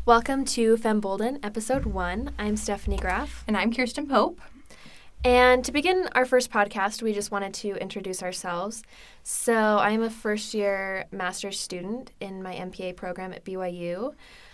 Welcome to Fembolden, Episode 1. I'm Stephanie Graff. And I'm Kirsten Pope. And to begin our first podcast, we just wanted to introduce ourselves. So I'm a first-year master's student in my MPA program at BYU.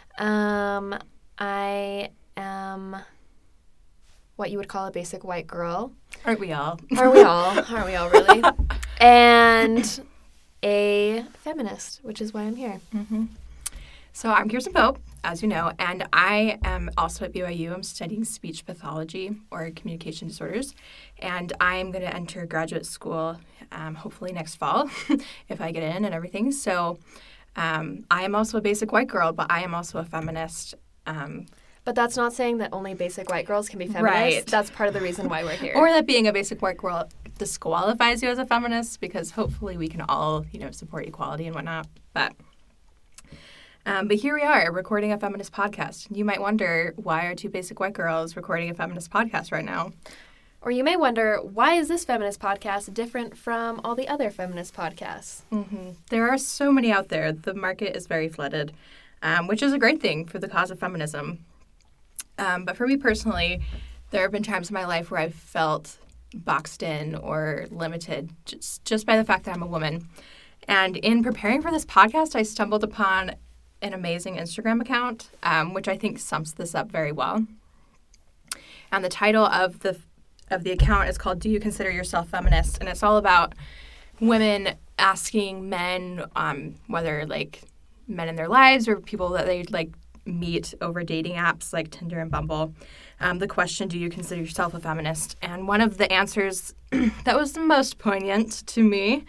I am what you would call a basic white girl. Aren't we all? Aren't we all? Aren't we all, really? And a feminist, which is why I'm here. Mm-hmm. So I'm Kirsten Pope, as you know, and I am also at BYU. I'm studying speech pathology or communication disorders, and I'm going to enter graduate school hopefully next fall if I get in and everything. So I am also a basic white girl, but I am also a feminist. But that's not saying that only basic white girls can be feminists. Right. That's part of the reason why we're here. Or that being a basic white girl disqualifies you as a feminist, because hopefully we can all, support equality and whatnot. But here we are, recording a feminist podcast. You might wonder, why are two basic white girls recording a feminist podcast right now? Or you may wonder, why is this feminist podcast different from all the other feminist podcasts? Mm-hmm. There are so many out there. The market is very flooded, which is a great thing for the cause of feminism. But for me personally, there have been times in my life where I've felt boxed in or limited just by the fact that I'm a woman. And in preparing for this podcast, I stumbled upon an amazing Instagram account, which I think sums this up very well. And the title of the account is called "Do You Consider Yourself Feminist?" And it's all about women asking men, whether men in their lives or people that they meet over dating apps like Tinder and Bumble, the question, do you consider yourself a feminist? And one of the answers that was the most poignant to me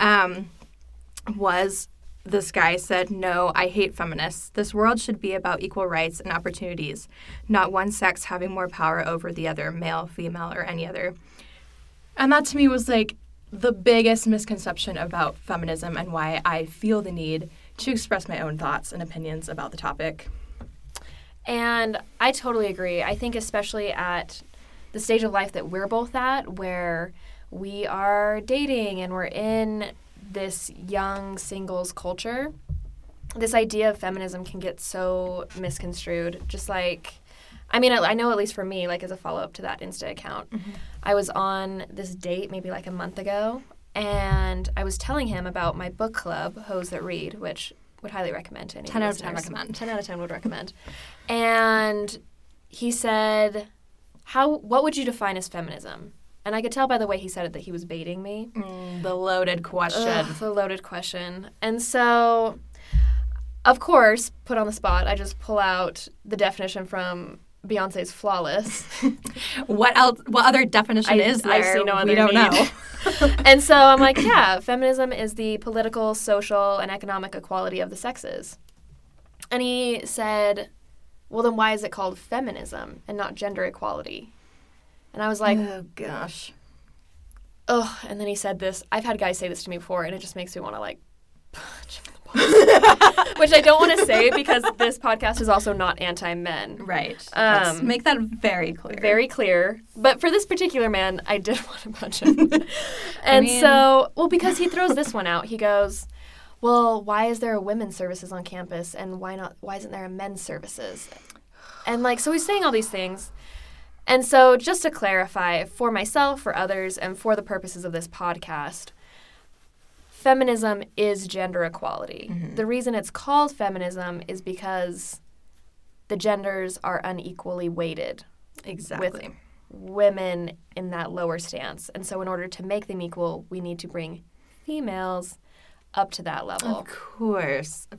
was this guy said, "No, I hate feminists. This world should be about equal rights and opportunities, not one sex having more power over the other, male, female, or any other." And that to me was the biggest misconception about feminism and why I feel the need to express my own thoughts and opinions about the topic. And I totally agree. I think especially at the stage of life that we're both at, where we are dating and we're in this young singles culture, this idea of feminism can get so misconstrued. I know at least for me, as a follow-up to that Insta account, mm-hmm. I was on this date maybe a month ago, and I was telling him about my book club, Hoes That Read, which would highly recommend to any 10 out of listeners. 10 recommend. 10 out of 10 would recommend. And he said, what would you define as feminism? And I could tell by the way he said it that he was baiting me. The loaded question. The loaded question. And so, of course, put on the spot, I just pull out the definition from Beyonce's Flawless. What else? What other definition is there? I see no other we don't know. And so I'm like, yeah, feminism is the political, social, and economic equality of the sexes. And he said, well, then why is it called feminism and not gender equality? And I was like, oh, gosh. Ugh. And then he said this. I've had guys say this to me before, and it just makes me want to, punch him in the balls. Which I don't want to say because this podcast is also not anti-men. Right. Let's make that very clear. Very clear. But for this particular man, I did want to punch him. Because he throws this one out. He goes, well, why is there a women's services on campus, and why isn't there a men's services? And, so he's saying all these things. And so just to clarify, for myself, for others, and for the purposes of this podcast, feminism is gender equality. Mm-hmm. The reason it's called feminism is because the genders are unequally weighted. Exactly. With women in that lower stance. And so in order to make them equal, we need to bring females up to that level. Of course.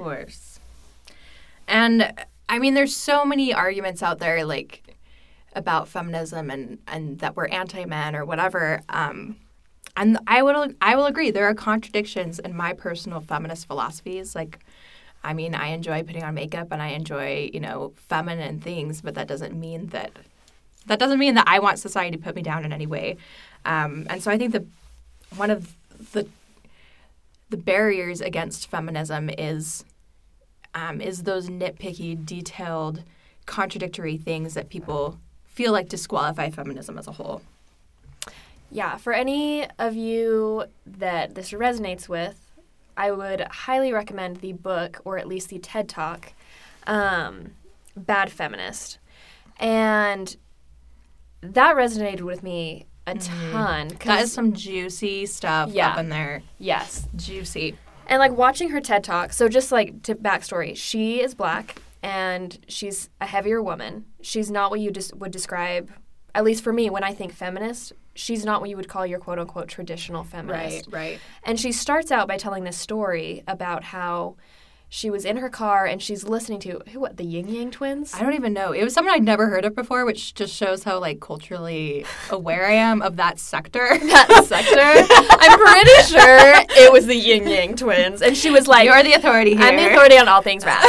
And, there's so many arguments out there, about feminism and that we're anti-men or whatever. And I will agree. There are contradictions in my personal feminist philosophies. I enjoy putting on makeup and I enjoy, feminine things, but that doesn't mean that I want society to put me down in any way. And so I think that one of the barriers against feminism is those nitpicky, detailed, contradictory things that people feel disqualify feminism as a whole. Yeah, for any of you that this resonates with, I would highly recommend the book, or at least the TED Talk, bad feminist. And that resonated with me a ton. That is some juicy stuff up in there. Yes. Juicy. And, like, watching her TED Talk, so just, like, to backstory, she is Black, and she's a heavier woman. She's not what you would describe, at least for me, when I think feminist, she's not what you would call your quote-unquote traditional feminist. Right. And she starts out by telling this story about how she was in her car and she's listening to, the Yin Yang Twins? I don't even know. It was something I'd never heard of before, which just shows how, like, culturally aware I am of that sector. That sector? I'm pretty sure it was the Yin Yang Twins. And she was like... You're the authority here. I'm the authority on all things rap.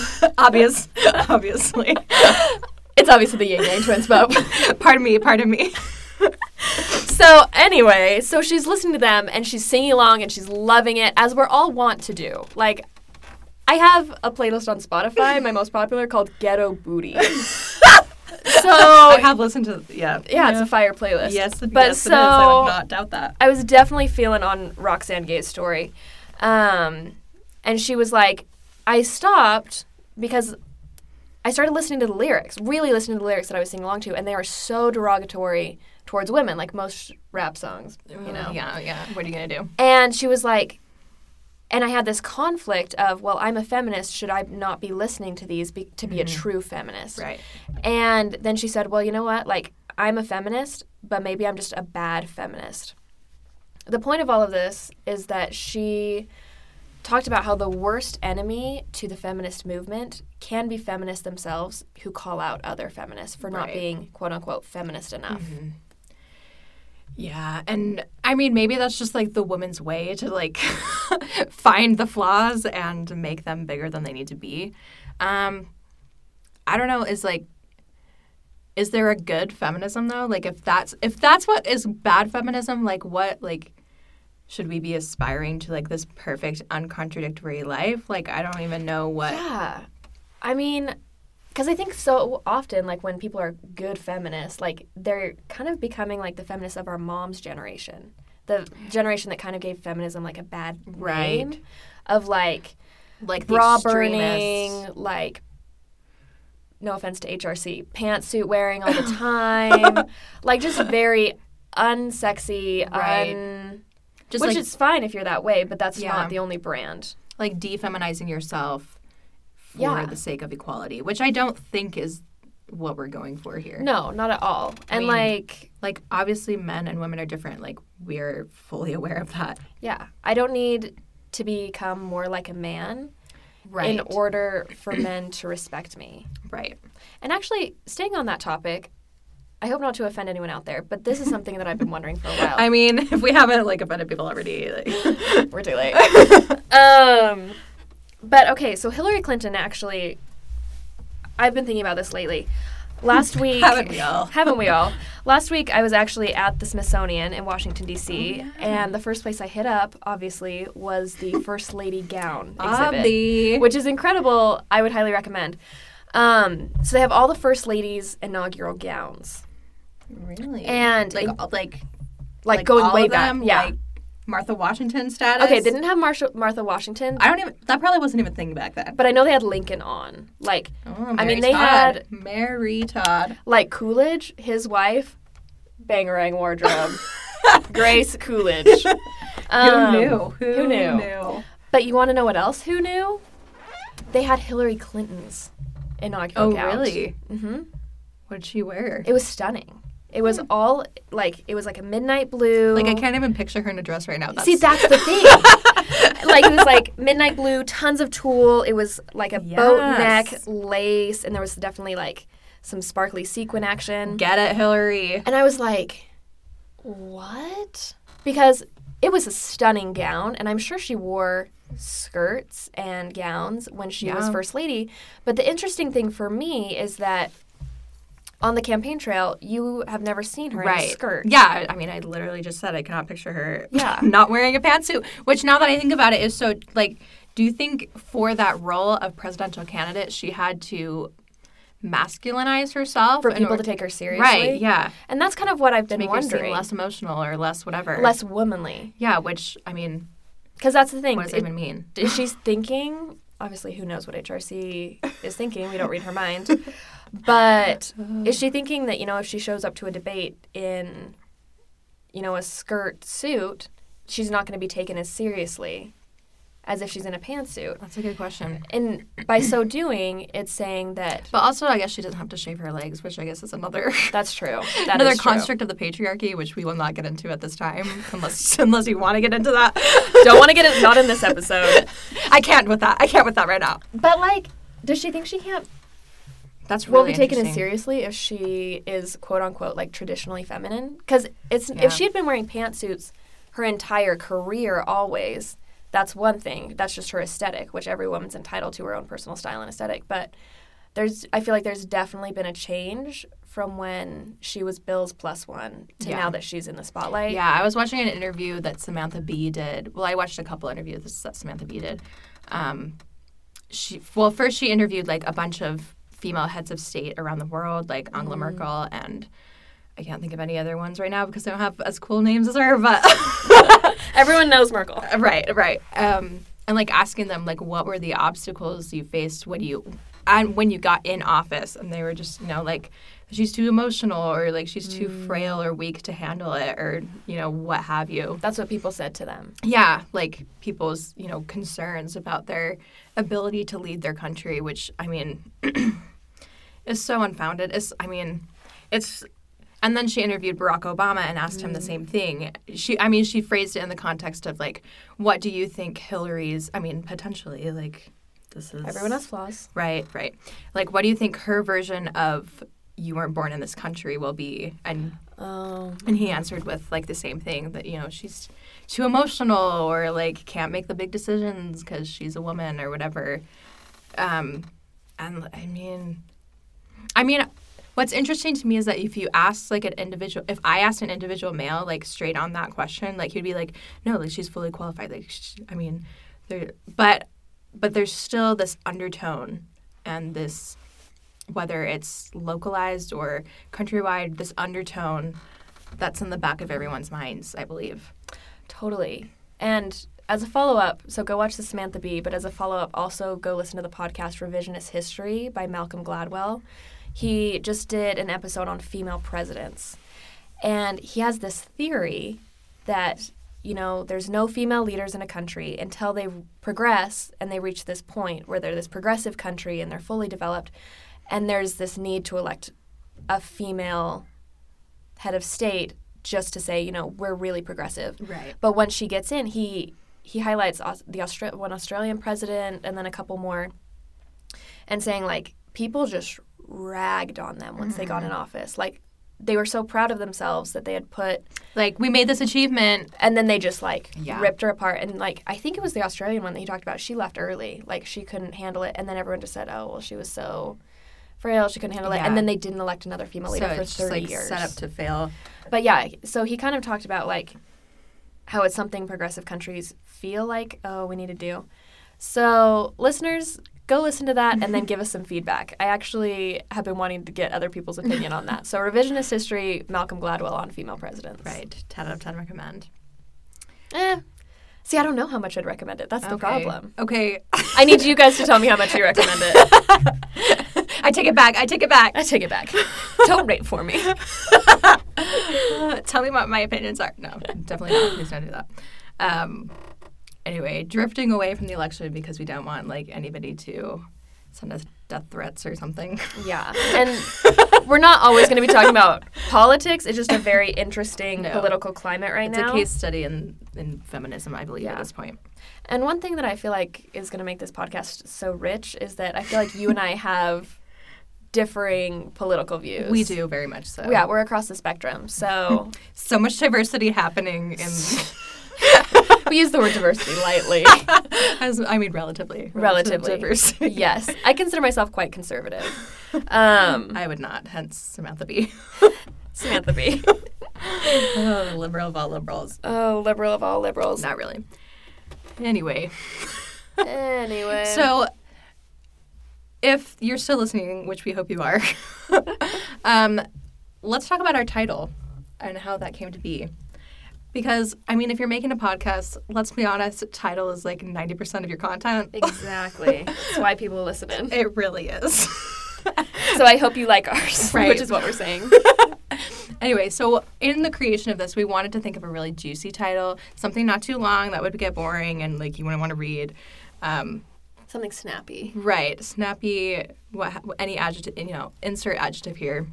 Obviously. It's obviously the Yin Yang Twins, but... Pardon me. So anyway, so she's listening to them and she's singing along and she's loving it, as we're all wont to do. Like, I have a playlist on Spotify, my most popular, called Ghetto Booty. So I have listened to yeah, it's a fire playlist. Yes, but yes, so it is. I would not doubt that. I was definitely feeling on Roxane Gay's story, and she was like, I stopped because I started listening to the lyrics, really listening to the lyrics that I was singing along to, and they are so derogatory towards women, like most rap songs, you know. Yeah. What are you gonna do? And she was like, and I had this conflict of, well, I'm a feminist. Should I not be listening to these to be a true feminist? Right. And then she said, well, you know what? Like, I'm a feminist, but maybe I'm just a bad feminist. The point of all of this is that she talked about how the worst enemy to the feminist movement can be feminists themselves who call out other feminists for not being, quote unquote, feminist enough. Mm-hmm. Yeah, and I mean, maybe that's just, like, the woman's way to, like, find the flaws and make them bigger than they need to be. I don't know, is there a good feminism, though? Like, if that's what is bad feminism, like, what, like, should we be aspiring to, like, this perfect, uncontradictory life? Like, I don't even know what... Yeah. I mean... Because I think so often, like, when people are good feminists, like, they're kind of becoming, like, the feminists of our mom's generation. The generation that kind of gave feminism, like, a bad name. Of, like bra burning, like, no offense to HRC, pantsuit wearing all the time. Like, just very unsexy, just which, like, is fine if you're that way, but that's not the only brand. Like, defeminizing yourself for the sake of equality, which I don't think is what we're going for here. No, not at all. And I mean, like obviously men and women are different. Like, we're fully aware of that. Yeah. I don't need to become more like a man in order for men to respect me. Right. And actually, staying on that topic, I hope not to offend anyone out there, but this is something that I've been wondering for a while. I mean, if we haven't, like, offended people already, like... We're too late. But, okay, so Hillary Clinton actually, I've been thinking about this lately. Last week... Haven't we all? Haven't we all? Last week, I was actually at the Smithsonian in Washington, D.C., and the first place I hit up, obviously, was the First Lady gown exhibit, which is incredible. I would highly recommend. So they have all the First Lady's inaugural gowns. Really? And... Like going way back. Them, yeah. Like Martha Washington status? Okay, they didn't have Martha Washington. That probably wasn't even a thing back then. But I know they had Lincoln on. Like, they had Mary Todd. Like, Coolidge, his wife, bangerang wardrobe. Grace Coolidge. Who knew? But you want to know what else? Who knew? They had Hillary Clinton's inaugural gown. Oh, really? Mm-hmm. What did she wear? It was stunning. It was all, like, it was like a midnight blue. Like, I can't even picture her in a dress right now. See, that's the thing. Like, it was, like, midnight blue, tons of tulle. It was, like, a boat neck, lace, and there was definitely, like, some sparkly sequin action. Get it, Hillary. And I was like, what? Because it was a stunning gown, and I'm sure she wore skirts and gowns when she was First Lady. But the interesting thing for me is that on the campaign trail, you have never seen her in a skirt. Yeah, I mean, I literally just said I cannot picture her not wearing a pantsuit, which now that I think about it is so, like, do you think for that role of presidential candidate, she had to masculinize herself? For people to take her seriously? Right, yeah. And that's kind of what I've been wondering. wondering. To make her seem less emotional or less whatever. Less womanly. Yeah, which, I mean... Because that's the thing. What does that even mean? Is she thinking obviously who knows what HRC is thinking. We don't read her mind. But is she thinking that, if she shows up to a debate in, a skirt suit, she's not going to be taken as seriously as if she's in a pantsuit? That's a good question. And by so doing, it's saying that... But also, I guess she doesn't have to shave her legs, which I guess is another... That's true. Another construct of the patriarchy, which we will not get into at this time, unless you want to get into that. Don't want to get it, not in this episode. I can't with that right now. But, does she think she can't... That's really be taken as seriously if she is, quote-unquote, traditionally feminine? Because if she had been wearing pantsuits her entire career always... That's one thing. That's just her aesthetic, which every woman's entitled to her own personal style and aesthetic. But I feel like there's definitely been a change from when she was Bill's plus one to now that she's in the spotlight. Yeah, I was watching an interview that Samantha Bee did. Well, I watched a couple interviews that Samantha Bee did. First she interviewed a bunch of female heads of state around the world, like Angela Merkel, and I can't think of any other ones right now because they don't have as cool names as her, but... Everyone knows Merkel. Right. And asking them what were the obstacles you faced when you got in office, and they were just she's too emotional or she's too frail or weak to handle it or what have you. That's what people said to them. Yeah, people's concerns about their ability to lead their country, which is so unfounded. And then she interviewed Barack Obama and asked him the same thing. She phrased it in the context of, what do you think Hillary's, potentially, this is... Everyone has flaws. Right. What do you think her version of you weren't born in this country will be? And he answered with, the same thing, that, she's too emotional or, can't make the big decisions because she's a woman or whatever. What's interesting to me is that if you ask if I asked an individual male straight on that question, he'd be no, she's fully qualified. But there's still this undertone and this, whether it's localized or countrywide, this undertone that's in the back of everyone's minds, I believe. Totally. And as a follow-up, so go watch the Samantha Bee, but as a follow-up, also go listen to the podcast Revisionist History by Malcolm Gladwell. He just did an episode on female presidents. And he has this theory that, there's no female leaders in a country until they progress and they reach this point where they're this progressive country and they're fully developed. And there's this need to elect a female head of state just to say, we're really progressive. Right. But once she gets in, he highlights one Australian president and then a couple more and saying, people just ragged on them once they got in office. They were so proud of themselves that they had put... we made this achievement. And then they just, ripped her apart. And, I think it was the Australian one that he talked about. She left early. She couldn't handle it. And then everyone just said, oh, well, she was so frail, she couldn't handle it. And then they didn't elect another female leader for 30 years. Set up to fail. But, yeah, so he kind of talked about, how it's something progressive countries feel we need to do. So, listeners... Go listen to that and then give us some feedback. I actually have been wanting to get other people's opinion on that. So Revisionist History, Malcolm Gladwell on female presidents. Right. 10 out of 10 recommend. See, I don't know how much I'd recommend it. That's the problem. Okay. I need you guys to tell me how much you recommend it. I take it back. Don't rate for me. Tell me what my opinions are. No, definitely not. Please don't do that. Anyway, drifting away from the election because we don't want anybody to send us death threats or something. Yeah, and we're not always going to be talking about politics. It's just a very interesting political climate right now. It's a case study in feminism, I believe, at this point. And one thing that I feel is going to make this podcast so rich is that I feel you and I have differing political views. We do, very much so. Yeah, we're across the spectrum. So much diversity happening in... We use the word diversity lightly. Relatively. Relatively. Diversity. Yes. I consider myself quite conservative. I would not, hence Samantha Bee. Samantha Bee. Oh, liberal of all liberals. Oh, liberal of all liberals. Not really. Anyway. So, if you're still listening, which we hope you are, let's talk about our title and how that came to be. Because, I mean, if you're making a podcast, let's be honest, title is like 90% of your content. Exactly. That's why people listen in. It really is. So I hope you like ours, Right. which is what we're saying. Anyway, so in the creation of this, we wanted to think of a really juicy title, something not too long that would get boring and like you wouldn't want to read. Something snappy. Right, snappy. Any adjective, insert adjective here.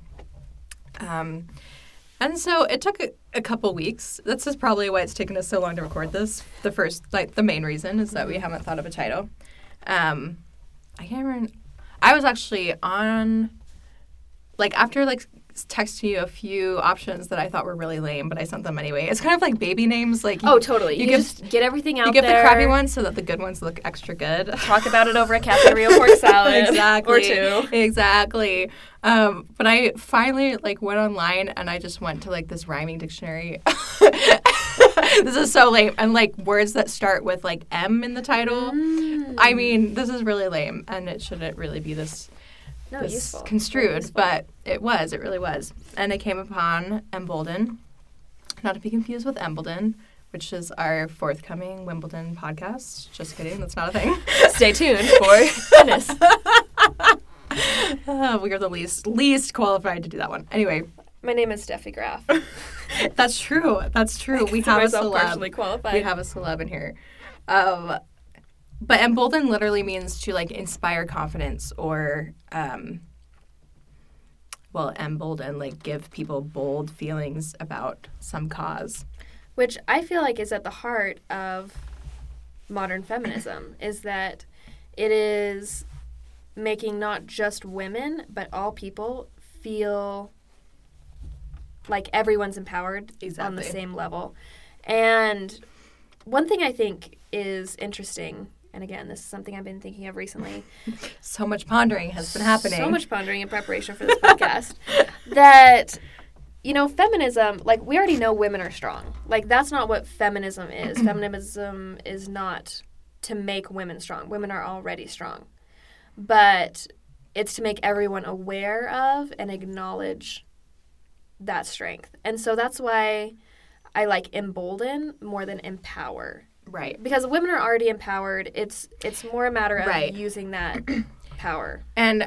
And so it took a couple weeks. This is probably why it's taken us so long to record this. The main reason is that we haven't thought of a title. I can't remember. I was actually on, after texting you a few options that I thought were really lame, but I sent them anyway. It's kind of like baby names. Totally. You just get everything out there. You give the crappy ones so that the good ones look extra good. Talk about it over a Cafe Rio pork salad. Exactly. Or two. Exactly. But I finally went online and I just went to this rhyming dictionary. This is so lame. And words that start with M in the title. I mean, this is really lame and it shouldn't really be this useful. Construed, useful. but it really was. And I came upon Embolden, not to be confused with Embledon, which is our forthcoming Wimbledon podcast. Just kidding, that's not a thing. Stay tuned for tennis. We are the least qualified to do that one. Anyway. My name is Steffi Graf. That's true. We have a celeb. Partially qualified. We have a celeb in here. But embolden literally means to inspire confidence or, embolden, give people bold feelings about some cause. Which I feel is at the heart of modern feminism, is that it is making not just women, but all people feel like everyone's empowered on the same level. And one thing I think is interesting, and again, this is something I've been thinking of recently. So much pondering has been happening. So much pondering in preparation for this podcast. That, feminism, we already know women are strong. That's not what feminism is. Feminism is not to make women strong. Women are already strong. But it's to make everyone aware of and acknowledge that strength. And so that's why I like embolden more than empower. Right. Because women are already empowered. It's more a matter of using that power. And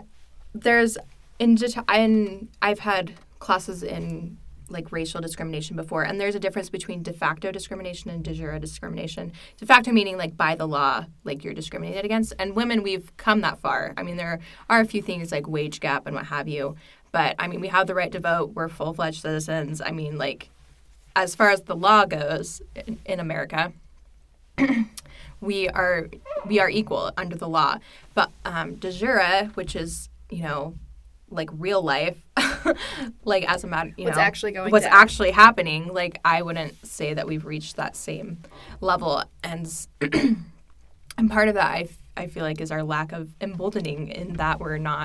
I've had classes in racial discrimination before, and there's a difference between de facto discrimination and de jure discrimination. De facto meaning by the law, you're discriminated against. And women, we've come that far. I mean, there are a few things like wage gap and what have you. But, I mean, we have the right to vote. We're full-fledged citizens. I mean, as far as the law goes in America, we are equal under the law. But de jure, which is, real life, as a matter, what's actually going what's down. Actually happening, I wouldn't say that we've reached that same level. And and part of that, I feel is our lack of emboldening in that we're not,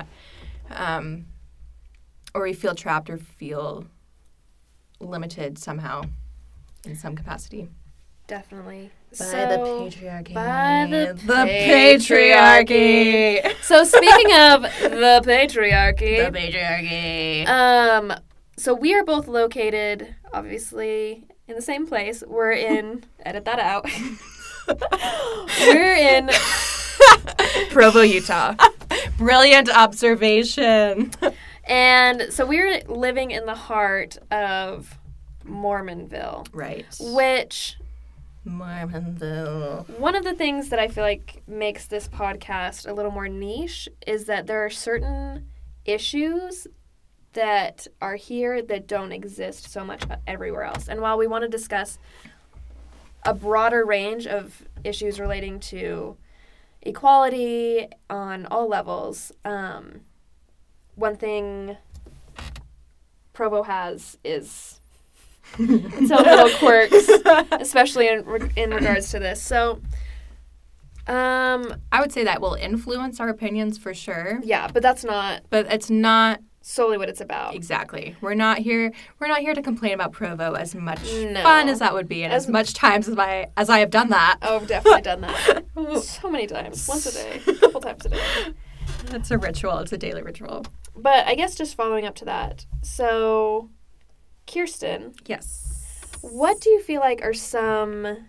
or we feel trapped or feel limited somehow in some capacity. Definitely. By the patriarchy. By the patriarchy. So speaking of the patriarchy. The patriarchy. So we are both located, obviously, in the same place. We're in, edit that out. We're in Provo, Utah. Brilliant observation. And so we're living in the heart of Mormonville. Right. Which... Mormonville. One of the things that I feel makes this podcast a little more niche is that there are certain issues that are here that don't exist so much everywhere else. And while we want to discuss a broader range of issues relating to equality on all levels, one thing Provo has is its own little quirks, especially in regards to this. So, I would say that will influence our opinions for sure. Yeah, but that's not. But it's not solely what it's about. Exactly. We're not here to complain about Provo as much fun as that would be, and as much times as I have done that. Oh, I've definitely done that so many times, once a day, a couple times a day. It's a ritual. It's a daily ritual. But I guess just following up to that. So, Kirsten. Yes. What do you feel like are some...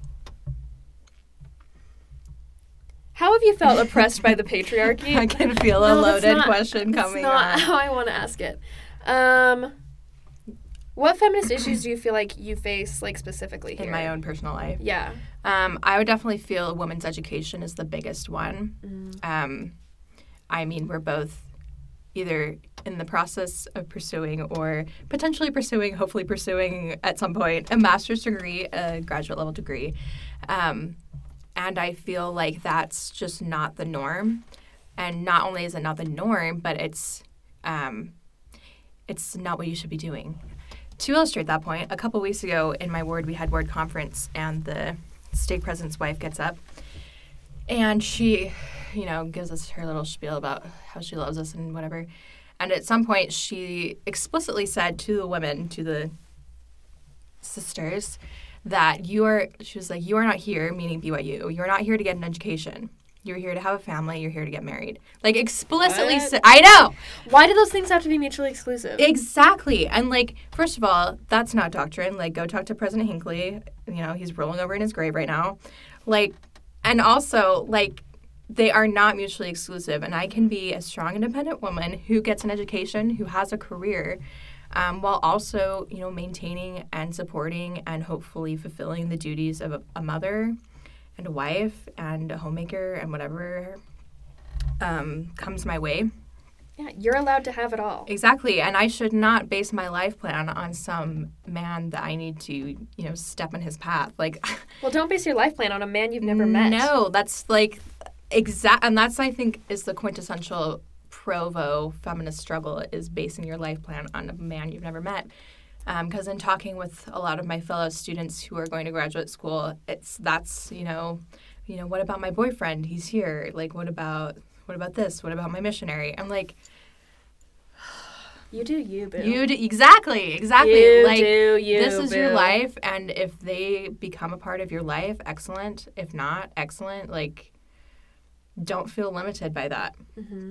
How have you felt oppressed by the patriarchy? I can feel a loaded question coming on. That's not how I want to ask it. What feminist issues do you feel like you face, like, specifically here? In my own personal life? Yeah. I would definitely feel women's education is the biggest one. I mean, we're both either in the process of pursuing or potentially pursuing, hopefully pursuing at some point, a master's degree, a graduate level degree. And I feel like that's just not the norm. And not only is it not the norm, but it's not what you should be doing. To illustrate that point, a couple weeks ago in my ward, we had ward conference, and the stake president's wife gets up, and she, gives us her little spiel about how she loves us and whatever. And at some point, she explicitly said to the women, to the sisters, that you are not here, meaning BYU, you're not here to get an education. You're here to have a family. You're here to get married. Like, explicitly said. I know. Why do those things have to be mutually exclusive? Exactly. And, like, first of all, that's not doctrine. Like, go talk to President Hinckley. He's rolling over in his grave right now. Like, and also, like, they are not mutually exclusive. And I can be a strong, independent woman who gets an education, who has a career, while also, maintaining and supporting and hopefully fulfilling the duties of a mother and a wife and a homemaker and whatever comes my way. Yeah, you're allowed to have it all. Exactly. And I should not base my life plan on some man that I need to, step in his path. Like, well, don't base your life plan on a man you've never met. No, that's like and that's, I think, is the quintessential Provo feminist struggle, is basing your life plan on a man you've never met. Because in talking with a lot of my fellow students who are going to graduate school, that's what about my boyfriend? He's here. Like, what about this? What about my missionary? I'm like, you do you, boo. You do, exactly. You like, do you, this is boo. your life, and if they become a part of your life, excellent. If not, excellent. Like, don't feel limited by that. Mm-hmm.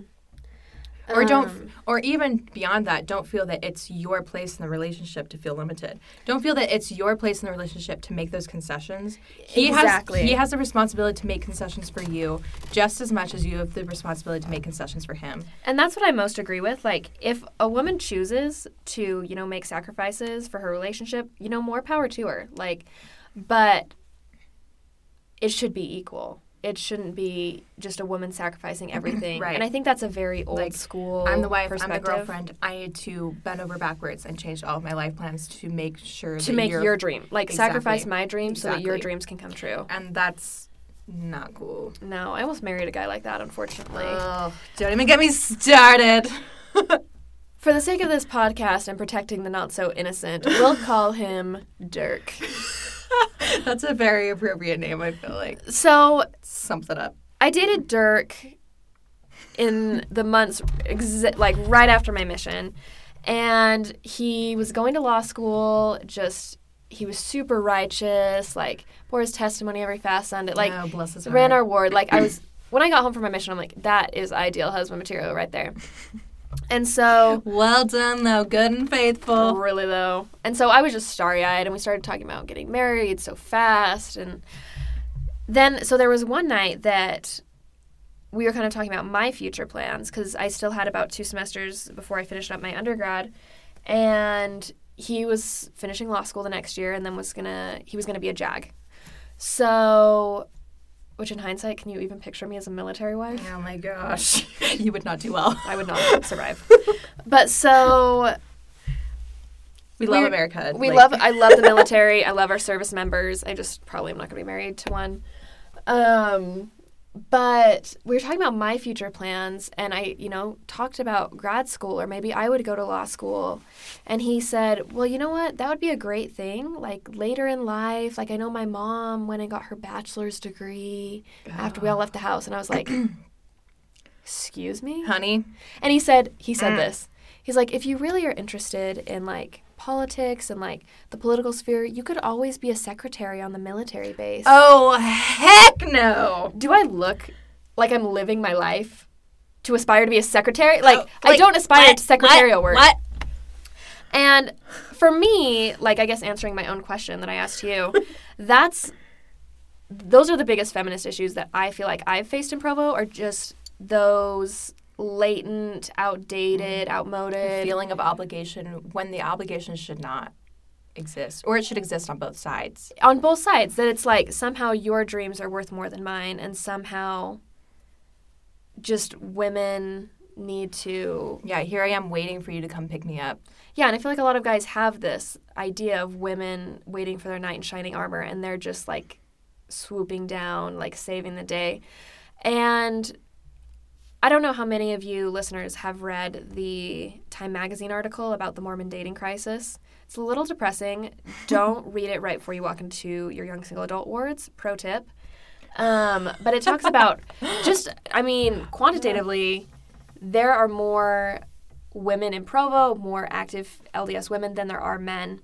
Or even beyond that, don't feel that it's your place in the relationship to feel limited. Don't feel that it's your place in the relationship to make those concessions. He has the responsibility to make concessions for you just as much as you have the responsibility to make concessions for him. And that's what I most agree with. Like, if a woman chooses to, make sacrifices for her relationship, more power to her. Like, but it should be equal. It shouldn't be just a woman sacrificing everything. Right. And I think that's a very old school I'm the wife, perspective. I'm the girlfriend. I need to bend over backwards and change all of my life plans to make sure to make your dream. Like, sacrifice my dream so that your Exactly. dreams can come true. And that's not cool. No, I almost married a guy like that, unfortunately. Oh, don't even get me started. For the sake of this podcast and protecting the not-so-innocent, we'll call him Dirk. That's a very appropriate name, I feel like. So, sums it up. I dated Dirk in the months, right after my mission. And he was going to law school, he was super righteous, bore his testimony every fast Sunday. Oh, bless his heart. Ran our ward. When I got home from my mission, I'm like, that is ideal husband material right there. And so... Well done, though. Good and faithful. Really, though. And so I was just starry-eyed, and we started talking about getting married so fast. And then, so there was one night that we were kind of talking about my future plans, because I still had about 2 semesters before I finished up my undergrad. And he was finishing law school the next year, and then he was gonna be a JAG. So... Which, in hindsight, can you even picture me as a military wife? Oh, my gosh. You would not do well. I would not survive. But so... We love America. I love the military. I love our service members. I just probably am not going to be married to one. But we were talking about my future plans, and I, talked about grad school, or maybe I would go to law school. And he said, well, you know what? That would be a great thing. Later in life, I know my mom went and got her bachelor's degree after we all left the house. And I was like, excuse me? Honey? And he said this. He's like, if you really are interested in, politics and, the political sphere, you could always be a secretary on the military base. Oh, heck no! Do I look like I'm living my life to aspire to be a secretary? I don't aspire to secretarial work. What? And for me, like, I guess answering my own question that I asked you, those are the biggest feminist issues that I feel like I've faced in Provo, are just those latent, outdated, outmoded feeling of obligation when the obligation should not exist, or it should exist on both sides. On both sides, that it's like somehow your dreams are worth more than mine, and somehow just women need to... Yeah, here I am waiting for you to come pick me up. Yeah, and I feel like a lot of guys have this idea of women waiting for their knight in shining armor, and they're just like swooping down, like saving the day. And I don't know how many of you listeners have read the Time Magazine article about the Mormon dating crisis. It's a little depressing. Don't read it right before you walk into your young single adult wards. Pro tip. But it talks about quantitatively, there are more women in Provo, more active LDS women than there are men.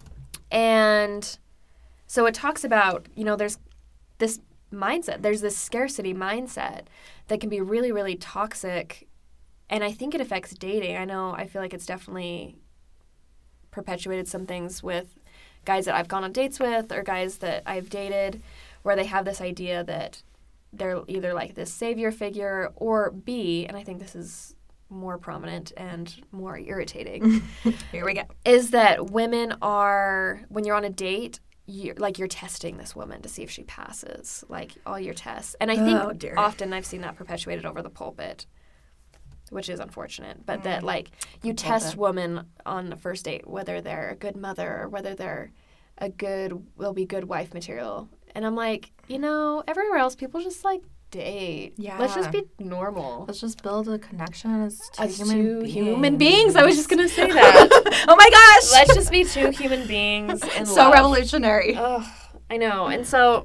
And so it talks about, there's this mindset, there's this scarcity mindset that can be really, really toxic. And I think it affects dating. I feel like it's definitely perpetuated some things with guys that I've gone on dates with or guys that I've dated, where they have this idea that they're either like this savior figure, or B, and I think this is more prominent and more irritating. Here we go. Is that women are, when you're on a date, you're testing this woman to see if she passes, like all your tests. And I think often I've seen that perpetuated over the pulpit, which is unfortunate. But that like you test women on the first date, whether they're a good mother or whether they'll be good wife material. And I'm like, everywhere else people just like date. Yeah. Let's just be normal. Let's just build a connection as two human beings. I was just going to say that. Oh my gosh! Let's just be two human beings in so love. Revolutionary. Oh, I know. And so,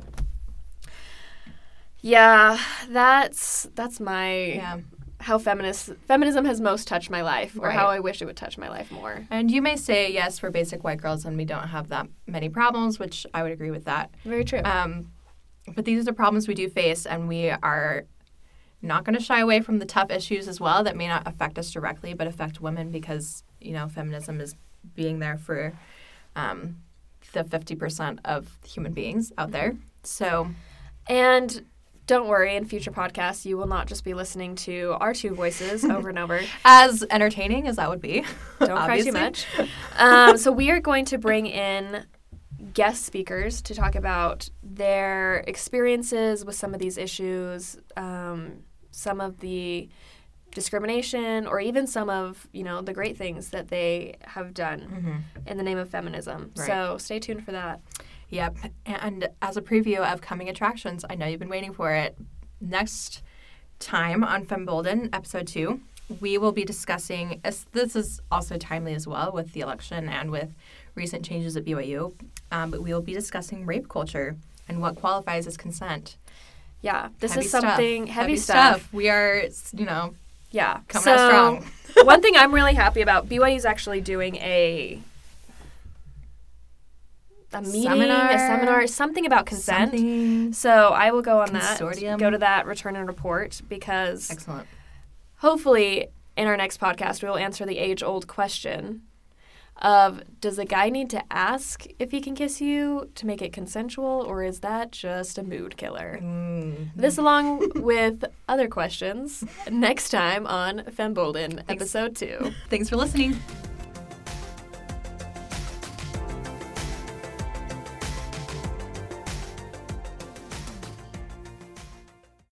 yeah, that's my how feminism has most touched my life, or how I wish it would touch my life more. And you may say, yes, we're basic white girls and we don't have that many problems, which I would agree with that. Very true. But these are the problems we do face, and we are not going to shy away from the tough issues as well that may not affect us directly, but affect women, because, feminism is being there for the 50% of human beings out there. So, and don't worry, in future podcasts, you will not just be listening to our two voices over and over. As entertaining as that would be. Don't cry too much. So we are going to bring in guest speakers to talk about their experiences with some of these issues, some of the discrimination, or even some of, the great things that they have done in the name of feminism. Right. So stay tuned for that. Yep. And as a preview of coming attractions, I know you've been waiting for it. Next time on Fembolden, episode 2, we will be discussing, this is also timely as well with the election and with recent changes at BYU, but we will be discussing rape culture and what qualifies as consent. Yeah, this heavy is something stuff. heavy stuff. We are, coming out strong. One thing I'm really happy about, BYU is actually doing a meeting, seminar, something about consent. So I will go on Consortium. That, go to that, return and report, because excellent. Hopefully in our next podcast we will answer the age-old question of, does a guy need to ask if he can kiss you to make it consensual, or is that just a mood killer? This along with other questions next time on Fembolden, episode 2. Thanks for listening.